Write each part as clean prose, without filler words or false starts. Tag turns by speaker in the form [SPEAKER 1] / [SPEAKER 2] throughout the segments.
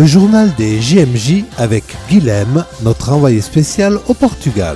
[SPEAKER 1] Le journal des JMJ avec Guilhem, notre envoyé spécial au Portugal.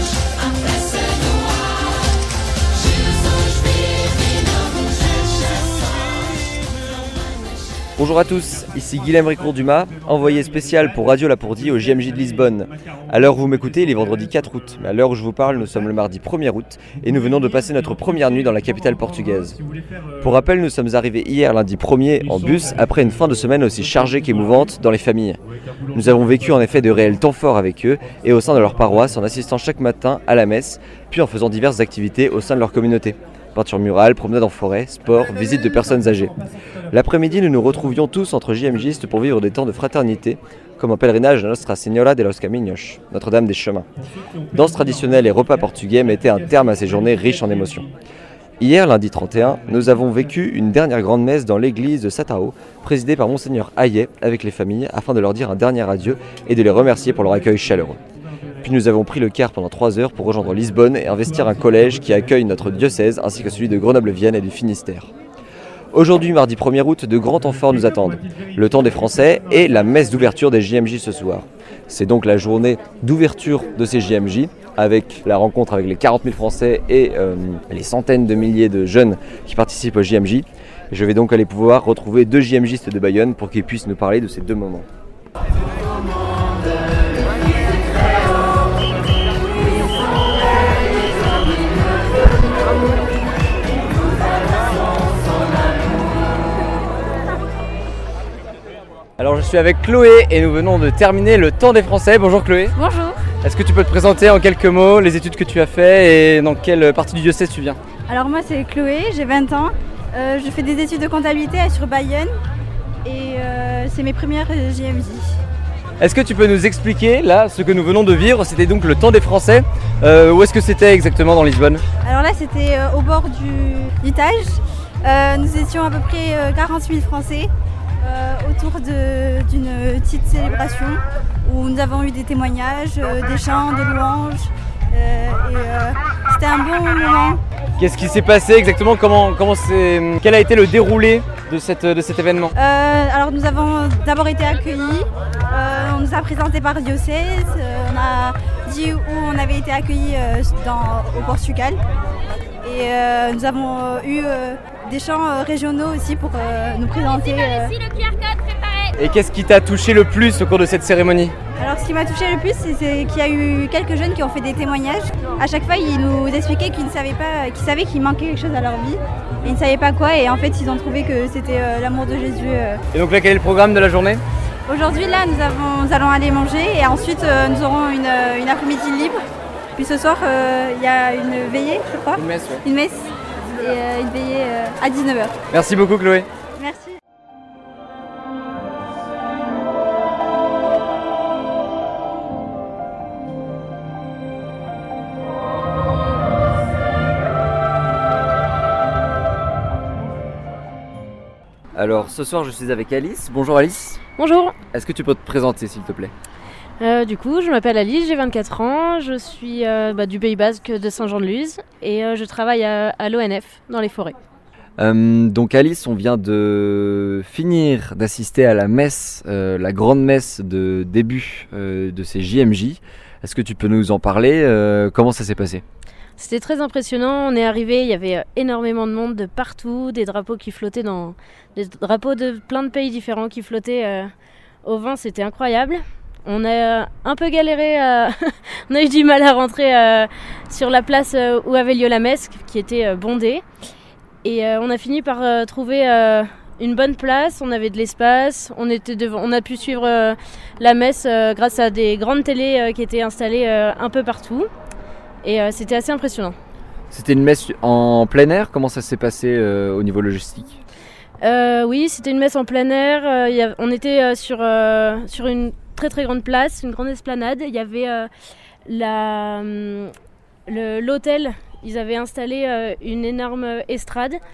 [SPEAKER 2] Bonjour à tous, ici Guilhem Ricourt-Dumas, envoyé spécial pour Radio Lapourdie au JMJ de Lisbonne. À l'heure où vous m'écoutez, il est vendredi 4 août, mais à l'heure où je vous parle, nous sommes le mardi 1er août et nous venons de passer notre première nuit dans la capitale portugaise. Pour rappel, nous sommes arrivés hier lundi 1er en bus après une fin de semaine aussi chargée qu'émouvante dans les familles. Nous avons vécu en effet de réels temps forts avec eux et au sein de leur paroisse en assistant chaque matin à la messe, puis en faisant diverses activités au sein de leur communauté. Peinture murale, promenade en forêt, sport, visite de personnes âgées. L'après-midi, nous nous retrouvions tous entre JMJistes pour vivre des temps de fraternité, comme un pèlerinage à Nostra Senhora de los Caminhos, Notre-Dame des Chemins. Danse traditionnelle et repas portugais mettaient un terme à ces journées riches en émotions. Hier, lundi 31, nous avons vécu une dernière grande messe dans l'église de Satao, présidée par Monseigneur Hayet avec les familles, afin de leur dire un dernier adieu et de les remercier pour leur accueil chaleureux. Puis nous avons pris le car pendant 3 heures pour rejoindre Lisbonne et investir un collège qui accueille notre diocèse ainsi que celui de Grenoble-Vienne et du Finistère. Aujourd'hui, mardi 1er août, de grands temps forts nous attendent. Le temps des Français et la messe d'ouverture des JMJ ce soir. C'est donc la journée d'ouverture de ces JMJ avec la rencontre avec les 40 000 Français et les centaines de milliers de jeunes qui participent aux JMJ. Je vais donc aller pouvoir retrouver 2 JMJistes de Bayonne pour qu'ils puissent nous parler de ces 2 moments. Alors je suis avec Chloé et nous venons de terminer le temps des Français. Bonjour Chloé.
[SPEAKER 3] Bonjour.
[SPEAKER 2] Est-ce que tu peux te présenter en quelques mots les études que tu as fait et dans quelle partie du diocèse tu viens?
[SPEAKER 3] Alors moi c'est Chloé, j'ai 20 ans. Je fais des études de comptabilité sur Bayonne et c'est mes premières JMJ.
[SPEAKER 2] Est-ce que tu peux nous expliquer là ce que nous venons de vivre? C'était donc le temps des Français. Où est-ce que c'était exactement dans Lisbonne?
[SPEAKER 3] Alors là c'était au bord du Tage. Nous étions à peu près 40 000 Français. Autour d'une petite célébration où nous avons eu des témoignages, des chants, des louanges c'était un bon moment.
[SPEAKER 2] Qu'est-ce qui s'est passé exactement? Quel a été le déroulé de cet événement?
[SPEAKER 3] Alors nous avons d'abord été accueillis, on nous a présenté par diocèse, on a dit où on avait été accueillis au Portugal et nous avons eu des chants régionaux aussi pour nous présenter.
[SPEAKER 4] Ici le QR code préparé.
[SPEAKER 2] Et qu'est-ce qui t'a touché le plus au cours de cette cérémonie?
[SPEAKER 3] Alors ce qui m'a touché le plus, c'est qu'il y a eu quelques jeunes qui ont fait des témoignages. À chaque fois, ils nous expliquaient qu'ils ne savaient pas, qu'ils savaient qu'il manquait quelque chose à leur vie. Et ils ne savaient pas quoi et en fait ils ont trouvé que c'était l'amour de Jésus.
[SPEAKER 2] Et donc là, quel est le programme de la journée?
[SPEAKER 3] Aujourd'hui là, nous allons aller manger et ensuite nous aurons une après-midi libre. Puis ce soir, il y a une veillée, je crois.
[SPEAKER 2] Une messe, ouais.
[SPEAKER 3] Une messe et une veillée à 19h.
[SPEAKER 2] Merci beaucoup Chloé.
[SPEAKER 3] Merci.
[SPEAKER 2] Alors ce soir je suis avec Alice. Bonjour Alice.
[SPEAKER 5] Bonjour.
[SPEAKER 2] Est-ce que tu peux te présenter s'il te plaît?
[SPEAKER 5] Du coup, je m'appelle Alice, j'ai 24 ans, je suis du Pays Basque de Saint-Jean-de-Luz et je travaille à l'ONF dans les forêts.
[SPEAKER 2] Donc Alice, on vient de finir d'assister à la messe, la grande messe de début de ces JMJ. Est-ce que tu peux nous en parler? Comment ça s'est passé?
[SPEAKER 5] C'était très impressionnant, on est arrivé, il y avait énormément de monde de partout, des drapeaux qui flottaient des drapeaux de plein de pays différents qui flottaient au vent, c'était incroyable. On a un peu galéré, on a eu du mal à rentrer sur la place où avait lieu la messe, qui était bondée. Et on a fini par trouver une bonne place, on avait de l'espace, on a pu suivre la messe grâce à des grandes télés qui étaient installées un peu partout. Et c'était assez impressionnant.
[SPEAKER 2] C'était une messe en plein air? Comment ça s'est passé au niveau logistique?
[SPEAKER 5] Oui, c'était une messe en plein air. On était sur une très très grande place, une grande esplanade. Il y avait l'hôtel, ils avaient installé une énorme estrade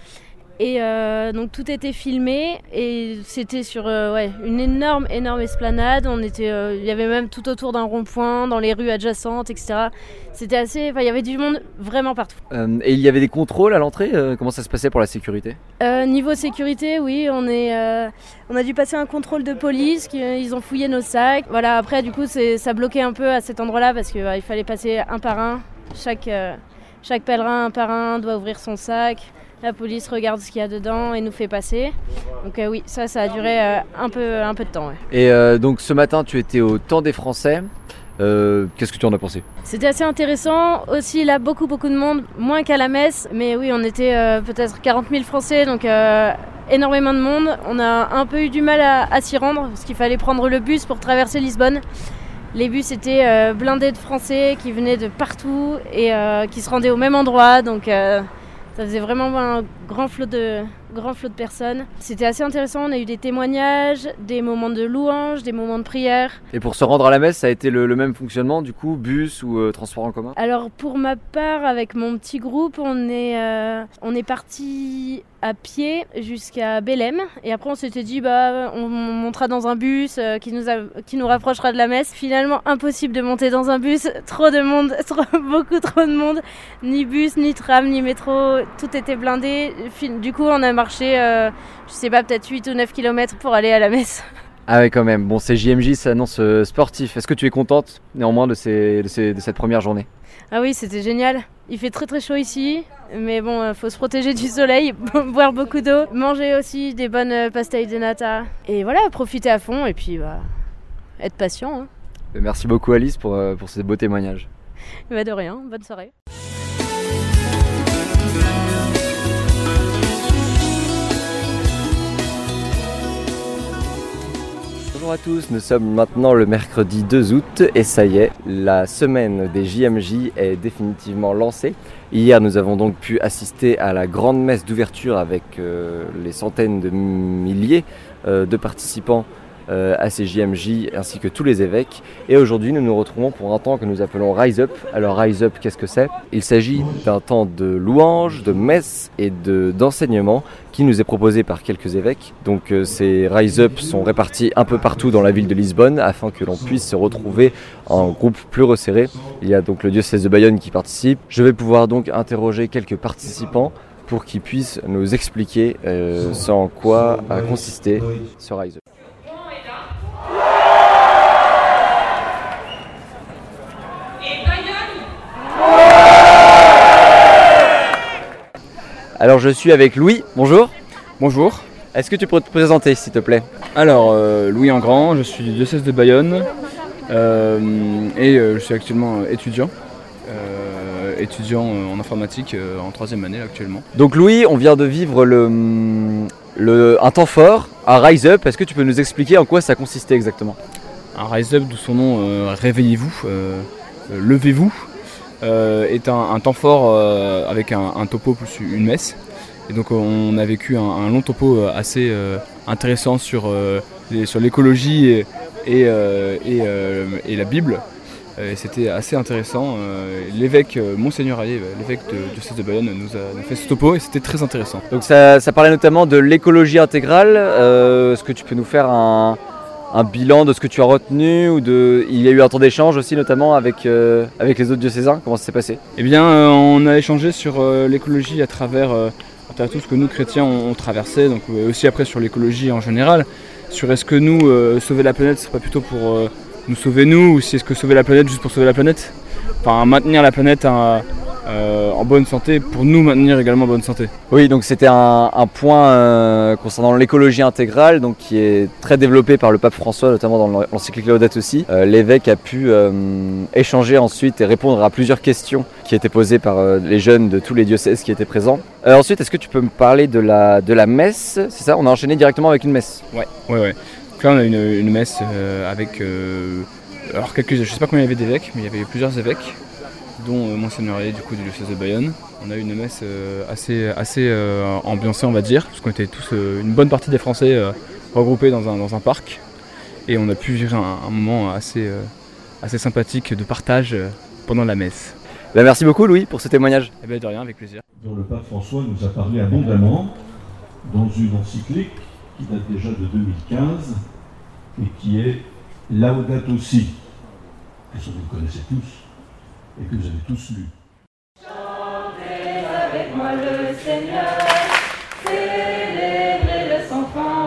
[SPEAKER 5] Et donc tout était filmé et c'était sur une énorme esplanade. Il y avait même tout autour d'un rond-point, dans les rues adjacentes, etc. C'était il y avait du monde vraiment partout.
[SPEAKER 2] Et il y avait des contrôles à l'entrée, comment ça se passait pour la sécurité ?
[SPEAKER 5] Niveau sécurité, oui, on a dû passer un contrôle de police, ils ont fouillé nos sacs. Voilà, après du coup ça bloquait un peu à cet endroit-là parce qu'il fallait passer un par un. Chaque pèlerin un par un doit ouvrir son sac. La police regarde ce qu'il y a dedans et nous fait passer. Donc oui, ça a duré un peu de temps. Ouais.
[SPEAKER 2] Et donc ce matin, tu étais au Temps des Français. Qu'est-ce que tu en as pensé ?
[SPEAKER 5] C'était assez intéressant. Aussi là, beaucoup de monde, moins qu'à la messe. Mais oui, on était peut-être 40 000 Français, donc énormément de monde. On a un peu eu du mal à s'y rendre parce qu'il fallait prendre le bus pour traverser Lisbonne. Les bus étaient blindés de Français qui venaient de partout et qui se rendaient au même endroit. Donc ça faisait vraiment un grand flot de personnes. C'était assez intéressant, on a eu des témoignages, des moments de louange, des moments de prière.
[SPEAKER 2] Et pour se rendre à la messe, ça a été le même fonctionnement du coup, bus ou transport en commun ?
[SPEAKER 5] Alors pour ma part, avec mon petit groupe, on est parti à pied jusqu'à Belém et après on s'était dit on montera dans un bus qui nous rapprochera de la messe. Finalement impossible de monter dans un bus, trop de monde, beaucoup trop de monde, ni bus, ni tram, ni métro, tout était blindé. Du coup on a marché, je sais pas, peut-être 8 ou 9 km pour aller à la messe.
[SPEAKER 2] Ah ouais quand même, bon c'est JMJ, ça annonce sportif. Est-ce que tu es contente néanmoins de cette première journée ?
[SPEAKER 5] Ah oui, c'était génial. Il fait très chaud ici, mais bon, faut se protéger du soleil, boire beaucoup d'eau, manger aussi des bonnes pastilles de nata. Et voilà, profiter à fond et puis être patient. Hein.
[SPEAKER 2] Merci beaucoup Alice pour ces beaux témoignages.
[SPEAKER 5] De rien, bonne soirée.
[SPEAKER 2] Bonjour à tous, nous sommes maintenant le mercredi 2 août et ça y est, la semaine des JMJ est définitivement lancée. Hier nous avons donc pu assister à la grande messe d'ouverture avec les centaines de milliers de participants à ces JMJ ainsi que tous les évêques. Et aujourd'hui nous nous retrouvons pour un temps que nous appelons Rise Up. Alors Rise Up, qu'est-ce que c'est ? Il s'agit d'un temps de louange, de messe et d'enseignement qui nous est proposé par quelques évêques. Donc ces Rise Up sont répartis un peu partout dans la ville de Lisbonne afin que l'on puisse se retrouver en groupe plus resserré. Il y a donc le diocèse de Bayonne qui participe. Je vais pouvoir donc interroger quelques participants pour qu'ils puissent nous expliquer ce en quoi a consisté ce Rise Up. Alors je suis avec Louis, bonjour.
[SPEAKER 6] Bonjour.
[SPEAKER 2] Est-ce que tu pourrais te présenter s'il te plaît ?
[SPEAKER 6] Alors Louis Engrand, je suis du diocèse de Bayonne et je suis actuellement étudiant en informatique en 3e année actuellement.
[SPEAKER 2] Donc Louis, on vient de vivre un temps fort à Rise Up. Est-ce que tu peux nous expliquer en quoi ça consistait exactement ?
[SPEAKER 6] Un Rise Up, d'où son nom, réveillez-vous, levez-vous. Est un temps fort avec un topo plus une messe. Et donc on a vécu un long topo assez intéressant sur l'écologie et la Bible. Et c'était assez intéressant. L'évêque, Monseigneur Allais, l'évêque du diocèse de Bayonne, nous a fait ce topo et c'était très intéressant.
[SPEAKER 2] Donc ça parlait notamment de l'écologie intégrale. Est-ce que tu peux nous faire un bilan de ce que tu as retenu il y a eu un temps d'échange aussi notamment avec les autres diocésains, comment ça s'est passé ?
[SPEAKER 6] Eh bien on a échangé sur l'écologie à travers tout ce que nous chrétiens on traversait, donc aussi après sur l'écologie en général, sur est-ce que nous sauver la planète c'est pas plutôt pour nous sauver nous, ou si est-ce que sauver la planète juste pour sauver la planète, enfin maintenir la planète en bonne santé pour nous maintenir également en bonne santé.
[SPEAKER 2] Oui, donc c'était un point concernant l'écologie intégrale, donc qui est très développé par le pape François, notamment dans l'encyclique Laudato Si. L'évêque a pu échanger ensuite et répondre à plusieurs questions qui étaient posées par les jeunes de tous les diocèses qui étaient présents. Ensuite, est-ce que tu peux me parler de la messe ? C'est ça, on a enchaîné directement avec une messe.
[SPEAKER 6] Ouais. Donc là on a une messe avec alors je ne sais pas combien il y avait d'évêques, mais il y avait plusieurs évêques, dont Monseigneur Allais du coup du diocèse de Bayonne. On a eu une messe assez ambiancée on va dire, parce qu'on était tous, une bonne partie des Français regroupés dans un parc, et on a pu vivre un moment assez sympathique de partage pendant la messe.
[SPEAKER 2] Merci beaucoup Louis pour ce témoignage.
[SPEAKER 6] De rien, avec plaisir.
[SPEAKER 7] Dont le pape François nous a parlé abondamment dans une encyclique qui date déjà de 2015 et qui est Laudato Si, que vous connaissez tous et que vous avez tous lu.
[SPEAKER 8] Chantez avec moi le Seigneur, célébrez-le sans fin.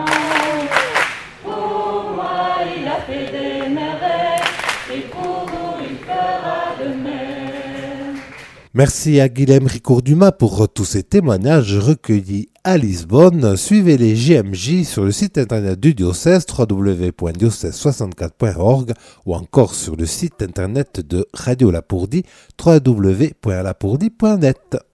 [SPEAKER 8] Pour moi il a fait des merveilles et pour vous il fera de même.
[SPEAKER 1] Merci à Guilhem Ricourt-Dumas pour tous ces témoignages recueillis à Lisbonne. Suivez les JMJ sur le site internet du diocèse www.diocèse64.org ou encore sur le site internet de Radio Lapourdie www.lapourdie.net.